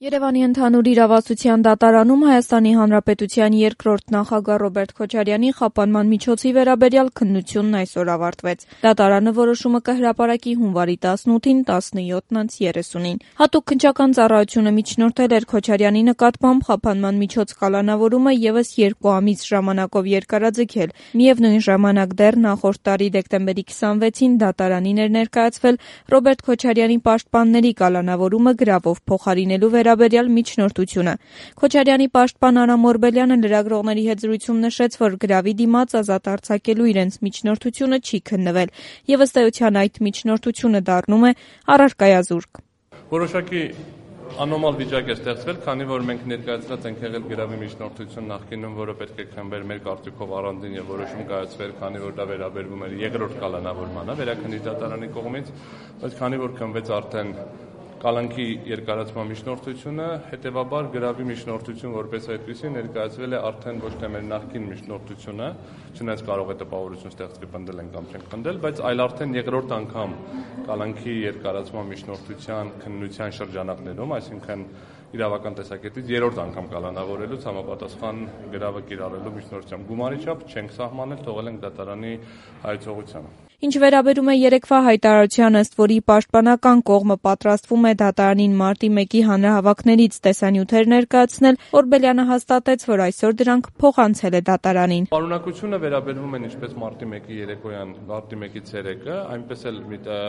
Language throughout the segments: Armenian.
Երևանի ընդհանուր իրավասության դատարանում Հայաստանի Հանրապետության երկրորդ նախագահ Ռոբերտ Քոչարյանի խափանման միջոցի վերաբերյալ քննությունն այսօր ավարտվեց։ Դատարանը որոշումը կհրապարակի հունվարի 18-ին 17:30-ին։ Հատուկ քննչական ծառայությունը միջնորդել էր Քոչարյանի նկատմամբ խափանման միջոց կալանավորումը ևս 2 ամիս ժամանակով երկարաձգել։ Միևնույն ժամանակ դեռ նախորդ տարի դեկտեմբերի 26-ին դատարանին էր ներկայացվել Ռոբերտ Քոչարյանի պաշտպանների կալանավորումը գրավով փոխարինելու վերաբերյալ միջնորդությունը։ Քոչարյանի պաշտպան Արամ Օրբելյանը լրագրողների հետ զրույցում նշեց, որ գրավի դիմաց ազատ արձակելու իրենց միջնորդությունը չի քննվել, եւ ըստ էության այդ միջնորդությունը դառնում է առարկայազուրկ։ Որոշակի անոմալ վիճակ է ստեղծվել, քանի որ մենք ներկայացրած ենք եղել գրավի միջնորդություն նախկինում, որը պետք է քննվեր մեր կարծիքով առանձին եւ որոշում կայացվեր, քանի որ դա վերաբերվում էր երկրորդ կալանավորմանը վերաքննիչ դատարանի կողմից, բայց քանի որ քննվեց արդեն կալանքի երկարացման միջնորդությունը, հետևաբար գրավի միջնորդություն որպես այդպիսի ներկայացվել է արդեն ոչ թե մեր նախկին միջնորդությունը, չնայած կարող է տպավորություն ստեղծվի պնդել են կամ չեն պնդել, բայց այլ արդեն երկրորդ անգամ կալանքի երկարացման միջնորդության քննության շրջանակներում, այսինքն իրավական տեսակետից երրորդ անգամ կալանավորելուց համապատասխան գրավը կիրառելու միջնորդությամբ գումարի չափ չենք սահմանել, թողել ենք դատարանի հայեցողությանը։ Ինչ վերաբերում է երեկվա հայտարարության, ըստ որի պաշտպանական կողմը պատրաստվում է դատարանին մարտի 1-ի հանրահավաքներից տեսանյութեր ներկայացնել, Օրբելյանը հաստատեց, որ այսօր դրանք փոխանցել է դատարանին։ Պարունակությունը վերաբերվում են ինչպես մարտի 1-ի երեկոյան, մարտի 1-ի ցերեկը, այնպես էլ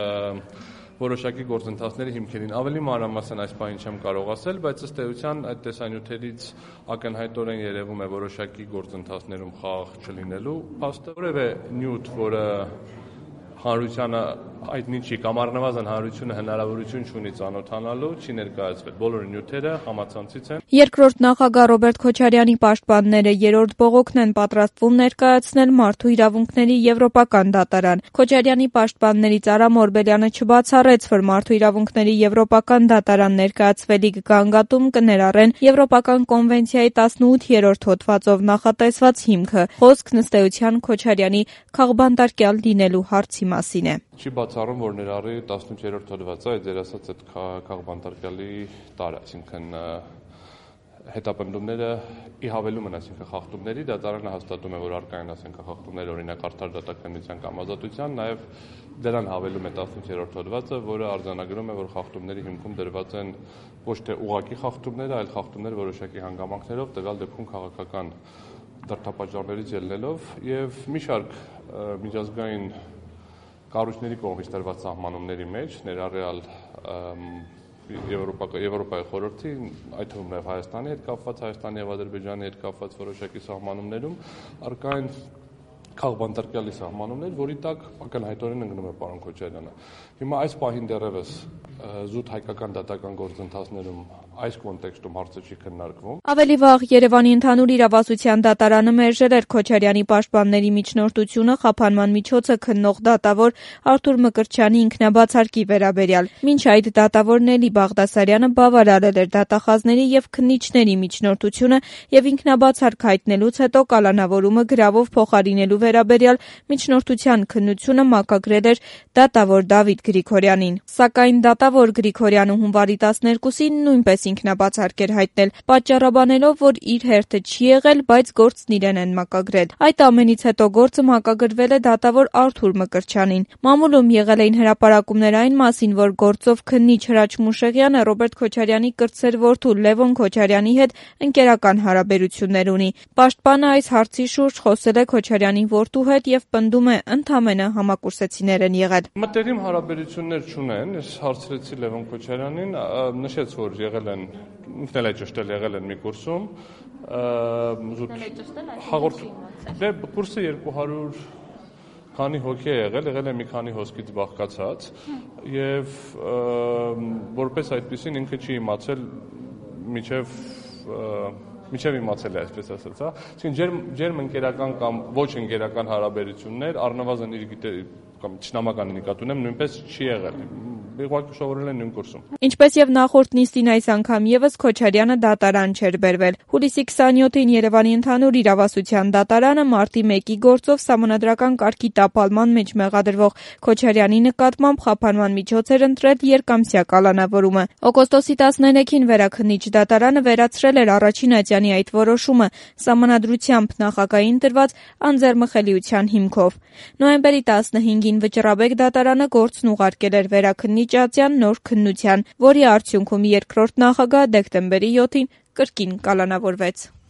որոշակի գործընթացների հիմքերին ավելի մանրամասն այս պահին չեմ կարող ասել, բայց ըստ էության այդ տեսանյութերից ակնհայտորեն երևում է որոշակի գործընթացներում խաղ չլինելու փաստը, որևէ նյութ, որը հանրությանը հայտնի չի կամ առնվազն հանրությունը հնարավորություն չունի ծանոթանալու, չի ներկայացվել։ Բոլոր նյութերը համացանցից են։ Երկրորդ նախագահ Ռոբերտ Քոչարյանի պաշտպանները երրորդ բողոքն են պատրաստվում ներկայացնել Մարդու իրավունքների եվրոպական դատարան։ Քոչարյանի պաշտպաններից Արամ Օրբելյանը չբացառեց, որ Մարդու իրավունքների եվրոպական դատարան ներկայացվելիք գանգատում կներառեն Եվրոպական կոնվենցիայի 18-րդ հոդվածով նախատեսված հիմքը։ Խոսքն ըստ էության Քոչարյանի քաղբանտարկյալ լինելու հարցի մասին է։ Չի բացառում, որ ներառի 18-րդ հոդվածը, այդ ձեր ասած այդ քաղբանտարկյալի տարը, այսինքն հետապնդումները ի հավելումն, այսինքն խախտումների, դատարանը հաստատում է, որ առկա են, այսինքն խախտումներ օրինակ արդար դատաքննության կամ ազատության, նաև դրան հավելում է 18-րդ հոդվածը, որը արձանագրում է, որ խախտումների հիմքում դրված են ոչ թե ուղղակի խախտումներ, այլ խախտումներ որոշակի հանգամանքներով, տվյալ դեպքում քաղաքական դրդապատճառներից ելնելով եւ մի շարք միջազգային կառույցների կողմից տրված սահմանումների մեջ, ներառյալ Եվրոպայի խորհրդի, այդ թվում նաև Հայաստանի հետ կապված, Հայաստանի եւ Ադրբեջանի հետ կապված որոշակի սահմանումներում առկա են քաղբանտարկյալի սահմանումներ, որի տակ ակնհայտորեն ընկնում է պարոն Քոչարյանը։ Հիմա այս պահին դեռևս զուտ հայկական դատական գործընթացներում այս կոնտեքստում հարցը չի քննարկվում։ Ավելի վաղ Երևանի ընդհանուր իրավասության դատարանը մերժել էր Քոչարյանի պաշտպանների միջնորդությունը խափանման միջոցը քննող դատավոր Արթուր Մկրտչյանի ինքնաբացարկի վերաբերյալ։ Մինչ այդ դատավոր Նելի Բաղդասարյանը բավարարել էր դատախազների եւ քննիչների միջնորդությունը եւ ինքնաբացարկ հայտնելուց հետո կալանավորումը գրավով փոխարինելու վերաբերյալ միջնորդության քննությունը մակագրել էր դատավոր Դավիթ Գրիգորյանին։ Սակայն դատավոր Գրիգորյանը հունվարի 12-ին նույնպես ինքնաբացարկ էր հայտնել, պատճառաբանելով, որ իր հերթը չի եղել, բայց գործն իրեն են մակագրել։ Այդ ամենից հետո գործը մակագրվել է դատավոր Արթուր Մկրտչյանին։ Մամուլում եղել էին հրապարակումներ այն մասին, որ գործով քննիչ Հրաչ Մուշեղյանը Ռոբերտ Քոչարյանի կրտսեր որդու Լևոն Քոչարյանի հետ ընկերական հարաբերություններ ունի։ Պաշտպանը այս հարցի շուրջ խոսել է Քոչարյանի որդու հետ եւ պնդում է ընդամենը համակուրսեցիներ են եղել։ Մտերիմ հարաբերություններ չունեն, ես հարցրեցի Լևոն Քոչարյանին, նշեց, որ եղել են, ինքն էլ է ճշտել, եղել են մի կուրսում, դե կուրսը 200 քանի հոգի է եղել է մի քանի հոսքից բաղկացած եւ որպես այդպեսին ինքը չի իմացել միջև իմացել է, այսպես ասած, հա։ Այսինքն ջերմ ընկերական կամ ոչ ընկերական հարաբերություններ առնվազն իր կամ ճշնամականի նկատի ունեմ նույնպես չի եղել։ ուղղակի սովորել են նույն կուրսում։ Ինչպես եւ նախորդ նիստին այս անգամ եւս Քոչարյանը դատարան չէր բերվել։ Հուլիսի 27-ին Երևանի ընդհանուր իրավասության դատարանը մարտի 1-ի գործով սահմանադրական կարգի տապալման մեջ մեղադրվող Քոչարյանի նկատմամբ խափանման միջոց էր ընտրել երկամսյա կալանավորումը։ Օգոստոսի 13-ին Վերաքննիչ դատարանը վերացրել էր առաջին ատյանի այդ որոշումը սահմանադրությամբ նախագահին տրված անձեռմխելիության հիմքով։ Նոյեմբերի 15-ին Վճռաբեկ դատարանը գործն ուղարկել էր Վերաքննիչ ատյան նոր քննության, որի արդյունքում երկրորդ նախագահ դեկտեմբերի 7-ին կրկին կալանավորվեց։